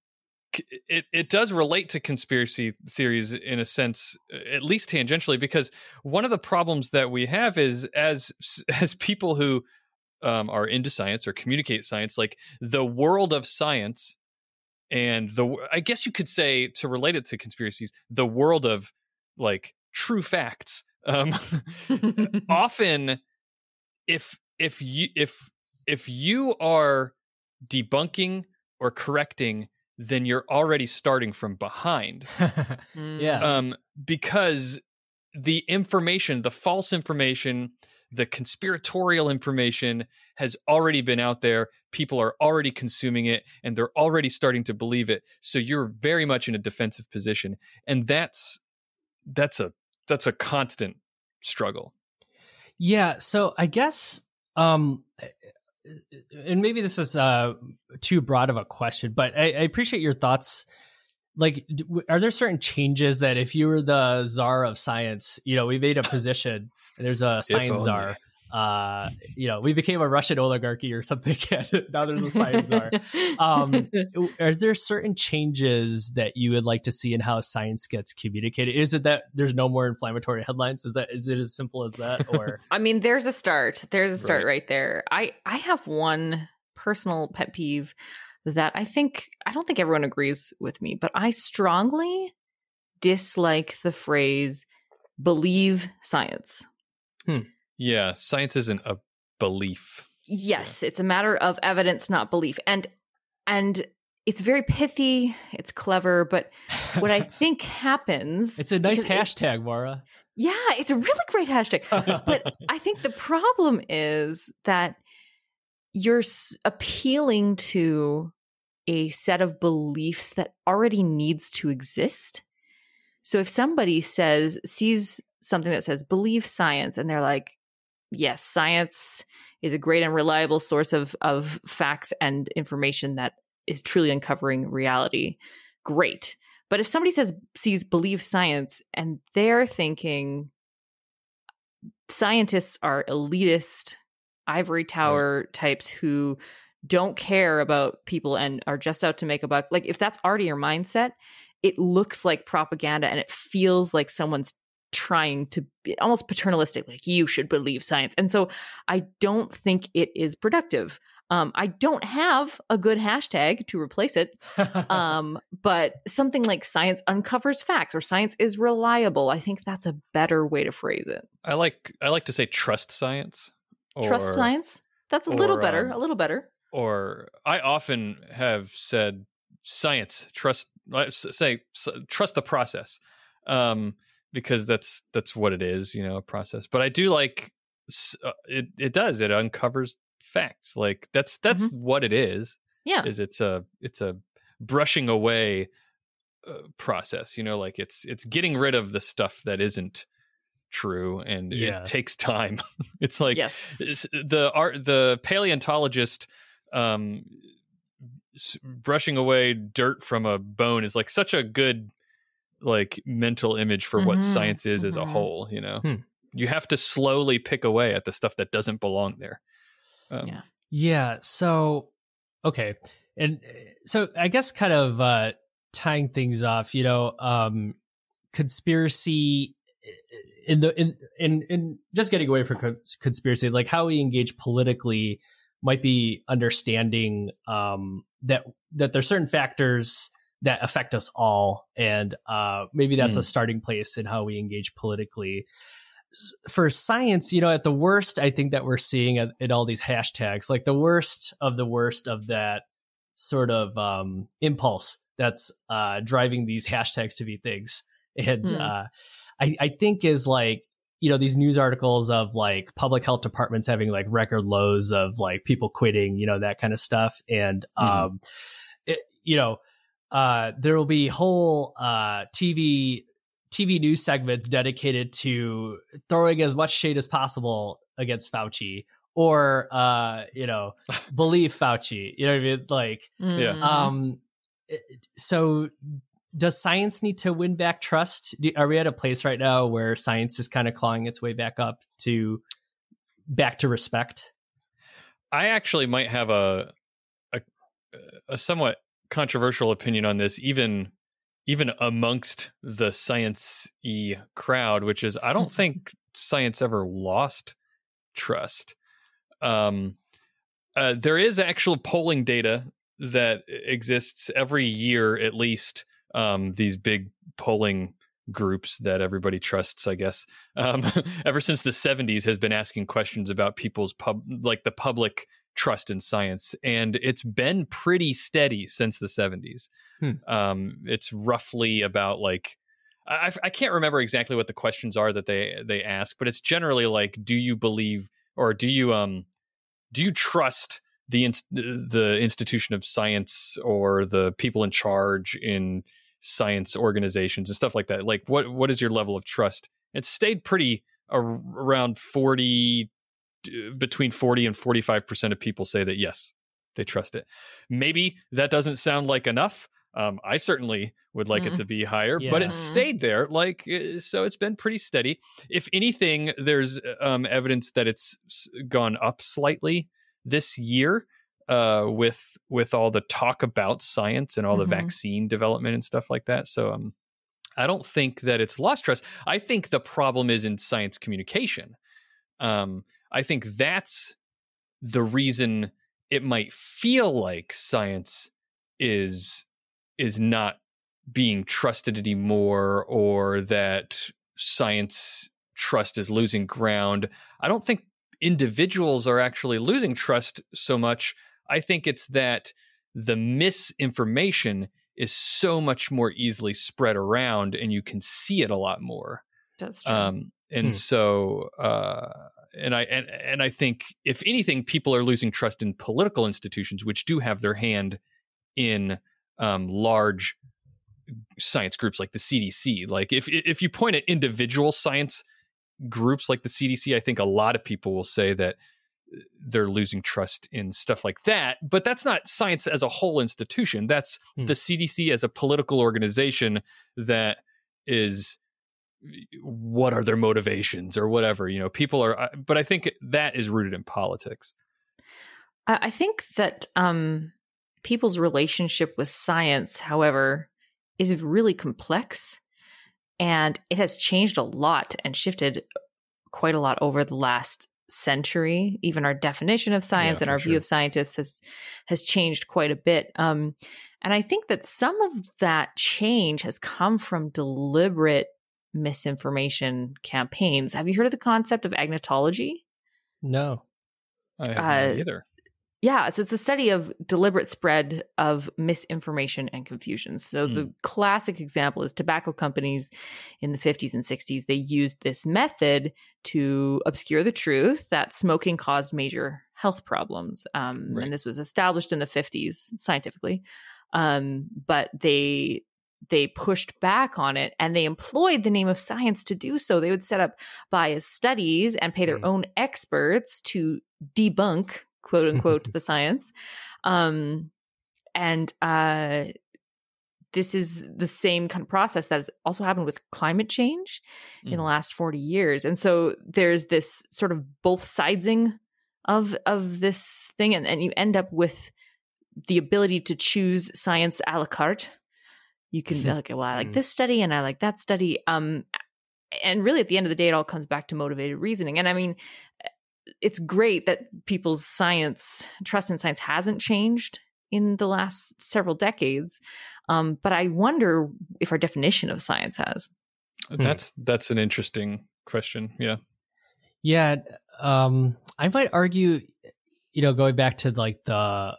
it it does relate to conspiracy theories in a sense, at least tangentially, because one of the problems that we have is as as people who um, are into science or communicate science, like the world of science, and the I guess you could say, to relate it to conspiracies, the world of like true facts. Um, often, if if you if if you are debunking or correcting, then you're already starting from behind. Yeah. Um, because the information, the false information, the conspiratorial information has already been out there. People are already consuming it, and they're already starting to believe it. So you're very much in a defensive position. And that's that's a that's a constant struggle. Yeah. So I guess um and maybe this is uh, too broad of a question, but I, I appreciate your thoughts like, are there certain changes that if you were the czar of science, you know, we made a position and there's a science czar, uh, you know, we became a Russian oligarchy or something. Now there's a science czar. Um, are there certain changes that you would like to see in how science gets communicated? Is it that there's no more inflammatory headlines? Is that, is it as simple as that? Or I mean, there's a start. There's a start Right. right there. I, I have one personal pet peeve that I think, I don't think everyone agrees with me, but I strongly dislike the phrase believe science. Yeah, science isn't a belief. Yes, it's a matter of evidence, not belief. And and it's very pithy, it's clever, but what I think happens it's a nice because it- hashtag, Mara. yeah, it's a really great hashtag. But I think the problem is that you're s- appealing to a set of beliefs that already needs to exist. So if somebody says, sees something that says believe science, and they're like, yes, science is a great and reliable source of, of facts and information that is truly uncovering reality, great. But if somebody says, sees believe science, and they're thinking scientists are elitist, ivory tower right. types who don't care about people and are just out to make a buck, like if that's already your mindset, it looks like propaganda and it feels like someone's trying to be almost paternalistic, like you should believe science. And so I don't think it is productive. Um, I don't have a good hashtag to replace it. Um, but something like science uncovers facts or science is reliable. I think that's a better way to phrase it. I like I like to say trust science. Or, trust science. That's a little or, better. um, a little better. Or I often have said science, trust, say trust the process. Um, because that's that's what it is, you know, a process. But I do like uh, it. It does. It uncovers facts. Like that's that's mm-hmm. what it is. Yeah, is it's a it's a brushing away uh, process. You know, like it's it's getting rid of the stuff that isn't true, and yeah. it takes time. It's like yes. it's, the art the paleontologist um, brushing away dirt from a bone is like such a good like mental image for what mm-hmm. science is mm-hmm. as a whole, you know. Hmm. You have to slowly pick away at the stuff that doesn't belong there. Um, yeah. Yeah. So, okay. And so I guess kind of uh, tying things off, you know, um, conspiracy in the, in, in, in just getting away from conspiracy, like how we engage politically might be understanding um, that, that there's certain factors that affect us all. And uh, maybe that's mm. a starting place in how we engage politically. For science, you know, at the worst, I think that we're seeing at, at all these hashtags, like the worst of the worst of that sort of um, impulse that's uh, driving these hashtags to be things. And mm. uh, I, I think is like, you know, these news articles of like public health departments having like record lows of like people quitting, you know, that kind of stuff. And, mm. um, it, you know, Uh, there will be whole uh, T V T V news segments dedicated to throwing as much shade as possible against Fauci, or uh, you know, believe Fauci. You know what I mean? Like, yeah. Um, so, does science need to win back trust? Do, are we at a place right now where science is kind of clawing its way back up to back to respect? I actually might have a a, a somewhat controversial opinion on this, even even amongst the science-y crowd, which is I don't think science ever lost trust. Um, uh, there is actual polling data that exists every year, at least. Um, these big polling groups that everybody trusts, I guess, um, ever since the seventies, has been asking questions about people's pub, like the public trust in science, and it's been pretty steady since the seventies. Hmm. Um, it's roughly about like I, I can't remember exactly what the questions are that they they ask, but it's generally like, do you believe or do you um do you trust the in, the institution of science or the people in charge in science organizations and stuff like that? Like, what what is your level of trust? It's stayed pretty uh, around forty. Between forty and forty-five percent of people say that yes, they trust it. Maybe that doesn't sound like enough. Um, I certainly would like Mm. it to be higher, Yeah. but it Mm. stayed there. Like, uh, so it's been pretty steady. If anything, there's um, evidence that it's s- gone up slightly this year uh, with with all the talk about science and all Mhm. the vaccine development and stuff like that. So um, I don't think that it's lost trust. I think the problem is in science communication. Um, I think that's the reason it might feel like science is is not being trusted anymore, or that science trust is losing ground. I don't think individuals are actually losing trust so much. I think it's that the misinformation is so much more easily spread around, and you can see it a lot more. That's true. Um, and Hmm. so, uh, and I and, and I think if anything, people are losing trust in political institutions, which do have their hand in um, large science groups like the C D C. Like if if you point at individual science groups like the C D C, I think a lot of people will say that they're losing trust in stuff like that. But that's not science as a whole institution. That's Hmm. the C D C as a political organization that is, what are their motivations or whatever, you know, people are, but I think that is rooted in politics. I I think that um, people's relationship with science, however, is really complex, and it has changed a lot and shifted quite a lot over the last century. Even our definition of science Yeah, and for our view sure. of scientists has has changed quite a bit. Um, and I think that some of that change has come from deliberate misinformation campaigns. Have you heard of the concept of agnotology? No. I have Uh, not either. Yeah, so it's a study of deliberate spread of misinformation and confusion. So Hmm. the classic example is tobacco companies in the fifties and sixties. They used this method to obscure the truth that smoking caused major health problems. Um, Right. And this was established in the fifties scientifically. Um, but they they pushed back on it, and they employed the name of science to do so. They would set up biased studies and pay their Hmm. own experts to debunk, quote unquote, the science. Um, and uh, this is the same kind of process that has also happened with climate change in the Mhm. last forty years. And so there's this sort of both sidesing of of this thing, and, and you end up with the ability to choose science a la carte. You can be like, okay, well, I like Mm. this study and I like that study. Um, and really, at the end of the day, it all comes back to motivated reasoning. And I mean, it's great that people's science trust in science hasn't changed in the last several decades. Um, but I wonder if our definition of science has. That's that's an interesting question. Yeah. Yeah, um, I might argue, you know, going back to like the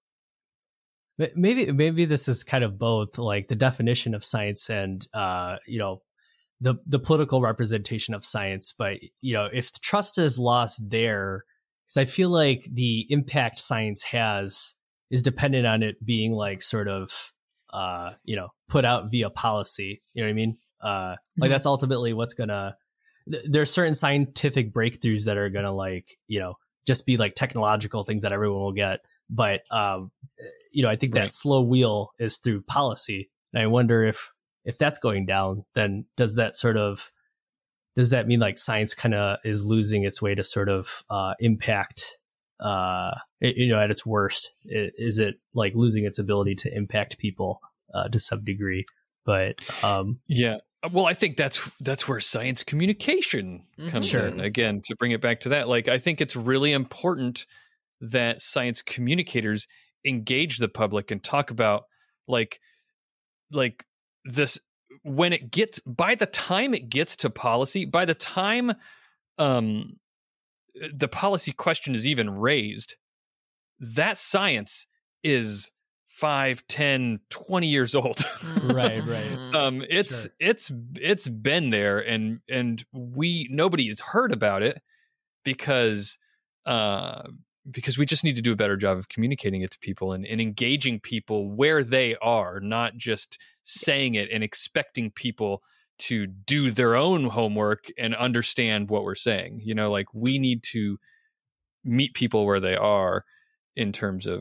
m- maybe maybe this is kind of both, like the definition of science and uh, you know, the the political representation of science. But you know, if the trust is lost there, because I feel like the impact science has is dependent on it being like sort of uh, you know, put out via policy. You know what I mean? Uh, like Mhm. that's ultimately what's gonna. th- There's certain scientific breakthroughs that are gonna, like, you know, just be like technological things that everyone will get. But um, you know, I think Right. that slow wheel is through policy, and I wonder if if that's going down, then does that sort of does that mean like science kind of is losing its way to sort of uh, impact, uh, it- you know, at its worst? I- Is it like losing its ability to impact people uh, to some degree? But um, Yeah. Well, I think that's that's where science communication Mhm. comes Sure. in. Again, to bring it back to that, like I think it's really important that science communicators engage the public and talk about like like this when it gets by the time it gets to policy, by the time um the policy question is even raised, that science is five, ten, twenty years old. Right, right. Mhm. um it's Sure. it's it's been there, and and we nobody has heard about it because uh because we just need to do a better job of communicating it to people and, and engaging people where they are, not just saying it and expecting people to do their own homework and understand what we're saying. You know, like we need to meet people where they are in terms of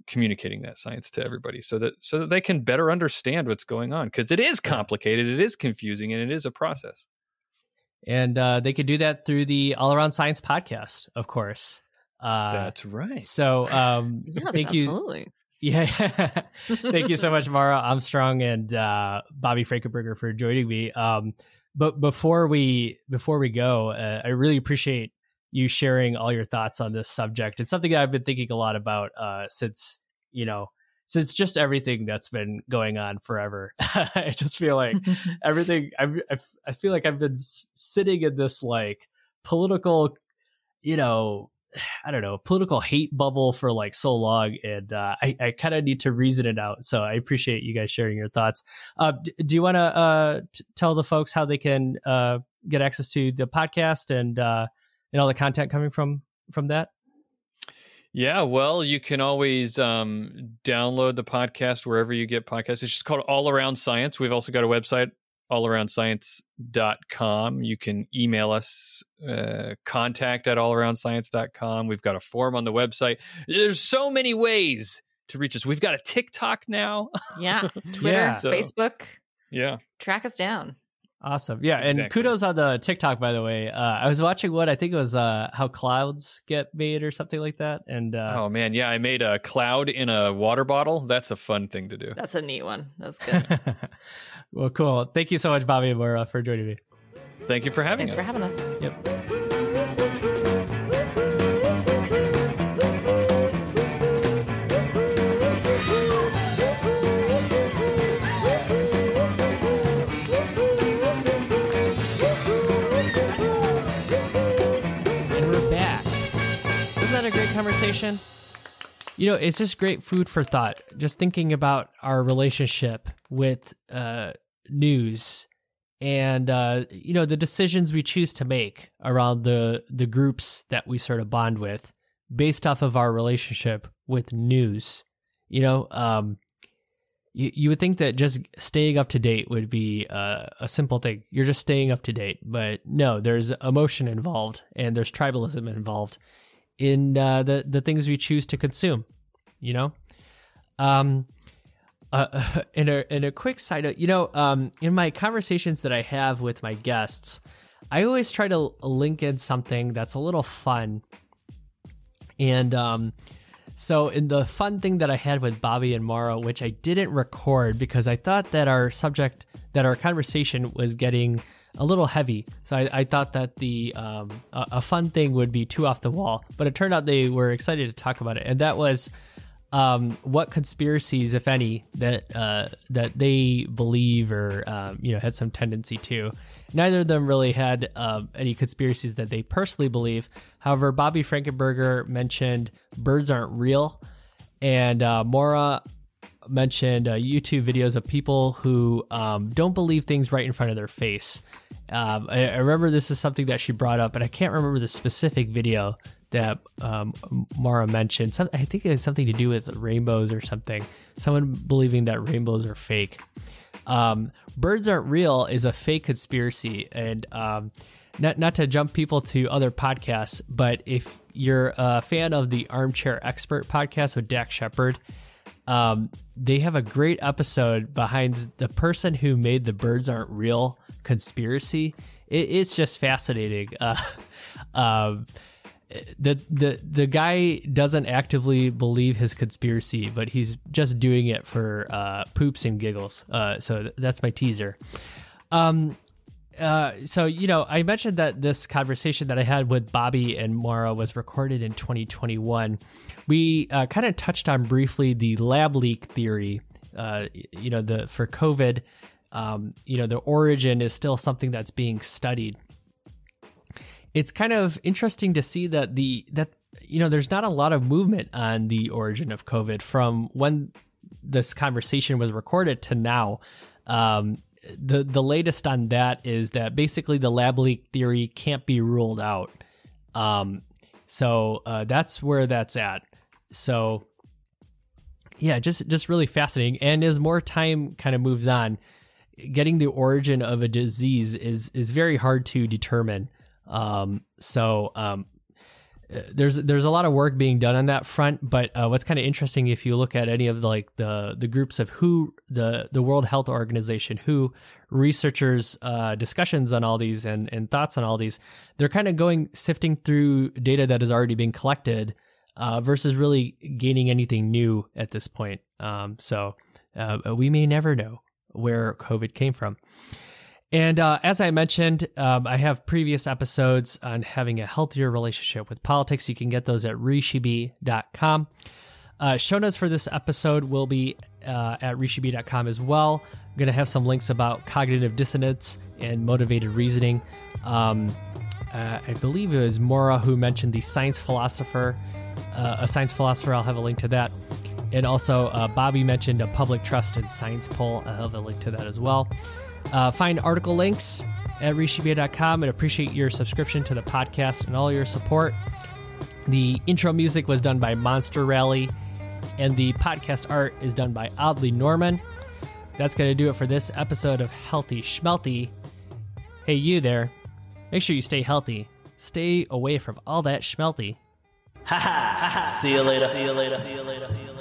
communicating that science to everybody so that so that they can better understand what's going on, because it is complicated, it is confusing, and it is a process. And uh, they could do that through the All Around Science podcast, of course. Uh, That's right. So um, Yes, thank you. absolutely. Yeah. Thank you so much, Mara Armstrong and uh, Bobby Frankenberger, for joining me. Um, but before we before we go, uh, I really appreciate you sharing all your thoughts on this subject. It's something I've been thinking a lot about uh, since, you know, since just everything that's been going on forever. I just feel like everything, I, I feel like I've been sitting in this like political, you know, I don't know, political hate bubble for like so long. And uh, I, I kind of need to reason it out. So I appreciate you guys sharing your thoughts. Uh, d- do you want to uh, t- tell the folks how they can uh, get access to the podcast and, uh, and all the content coming from from that? Yeah, well, you can always um, download the podcast wherever you get podcasts. It's just called All Around Science. We've also got a website, all around science dot com. You can email us, uh, contact at all around science dot com. We've got a form on the website. There's so many ways to reach us. We've got a TikTok now. Yeah, Twitter, Yeah. So- Facebook. Yeah. Track us down. Awesome. Yeah. And Exactly. kudos on the TikTok, by the way. Uh, I was watching one, I think it was uh, how clouds get made or something like that. And uh, Oh, man. Yeah, I made a cloud in a water bottle. That's a fun thing to do. That's a neat one. That's good. well, cool. Thank you so much, Bobby and Maura, for joining me. Thank you for having Thanks us. for having us. Yep. And we're back. Wasn't that a great conversation? You know, it's just great food for thought. Just thinking about our relationship with uh, news and, uh, you know, the decisions we choose to make around the, the groups that we sort of bond with based off of our relationship with news. You know, um, you, you would think that just staying up to date would be uh, a simple thing. You're just staying up to date. But no, there's emotion involved and there's tribalism involved in uh, the, the things we choose to consume, you know? Um, uh, in a, in a quick side note, you know, um, in my conversations that I have with my guests, I always try to link in something that's a little fun. And, um, so in the fun thing that I had with Bobby and Maura, which I didn't record because I thought that our subject, that our conversation was getting a little heavy. So I, I thought that the um, a, a fun thing would be too off the wall, but it turned out they were excited to talk about it. And that was um, what conspiracies, if any, that uh, that they believe or um, you know had some tendency to. Neither of them really had um, any conspiracies that they personally believe. However, Bobby Frankenberger mentioned birds aren't real, and uh, Maura mentioned uh, YouTube videos of people who um, don't believe things right in front of their face. Um, I, I remember this is something that she brought up, and I can't remember the specific video that um, Maura mentioned. Some, I think it has something to do with rainbows or something. Someone believing that rainbows are fake. Um, birds aren't real is a fake conspiracy, and um, not not to jump people to other podcasts, but if you're a fan of the Armchair Expert podcast with Dak Shepard, um, they have a great episode behind the person who made the birds aren't real conspiracy. It, it's just fascinating. Uh, um, the the the guy doesn't actively believe his conspiracy, but he's just doing it for uh, poops and giggles. Uh, so th- that's my teaser. Um, uh, so you know, I mentioned that this conversation that I had with Bobby and Maura was recorded in twenty twenty-one. We uh, kind of touched on briefly the lab leak theory. Uh, you know, the for COVID, um, you know, the origin is still something that's being studied. It's kind of interesting to see that the that you know there's not a lot of movement on the origin of COVID from when this conversation was recorded to now. Um, the the latest on that is that basically the lab leak theory can't be ruled out. Um, so uh, that's where that's at. So yeah, just just really fascinating. And as more time kind of moves on, getting the origin of a disease is is very hard to determine. Um, so, um, there's there's a lot of work being done on that front. But uh, what's kind of interesting, if you look at any of the, like the the groups of W H O, the the World Health Organization, W H O researchers, uh, discussions on all these and and thoughts on all these, they're kind of going sifting through data that has already been collected uh, versus really gaining anything new at this point. Um, so uh, we may never know where COVID came from. And uh, as I mentioned, um, I have previous episodes on having a healthier relationship with politics. You can get those at rishibi dot com. Uh, show notes for this episode will be uh, at rishibi dot com as well. I'm going to have some links about cognitive dissonance and motivated reasoning. Um, uh, I believe it was Maura who mentioned the science philosopher, uh, a science philosopher. I'll have a link to that. And also, uh, Bobby mentioned a public trust and science poll. I'll have a link to that as well. Uh, find article links at rishibi dot com and appreciate your subscription to the podcast and all your support. The intro music was done by Monster Rally, and the podcast art is done by Oddly Norman. That's going to do it for this episode of Healthy Schmelty. Hey, you there. Make sure you stay healthy. Stay away from all that schmelty. Ha ha ha ha. See you later. See you later. See you later. See you later.